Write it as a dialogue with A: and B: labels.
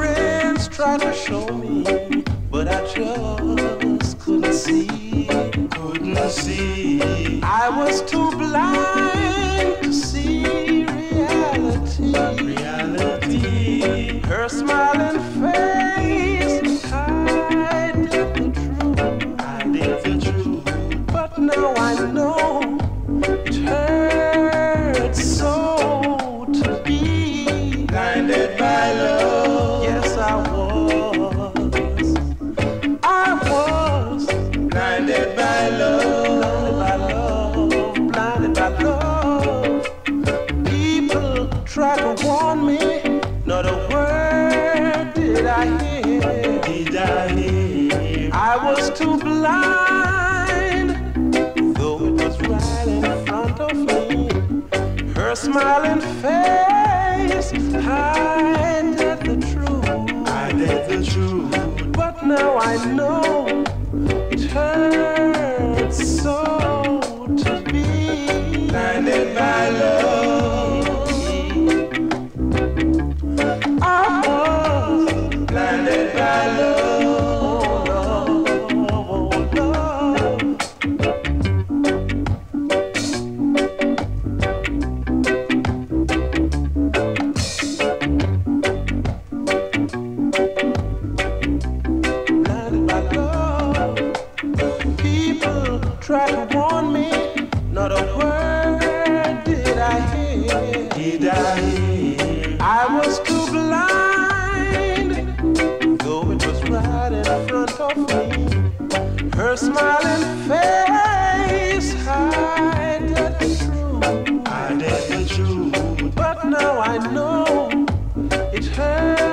A: friends tried to show me, but I just couldn't see. I was too blind to see reality. Her smiling face hided the truth. But now I know it hurts so to be blinded by love. Yes, I was blinded by love, blinded by love. People try to warn me, not a word did I hear. I was too blind, though it was right in front of me. Her smiling face hided the truth. But now I know it hurts so to be blinded by love. I was blinded by love. Try to warn me, not a word did I hear. I was too blind, though it was right in front of me. Her smiling face hided the truth. But now I know it hurts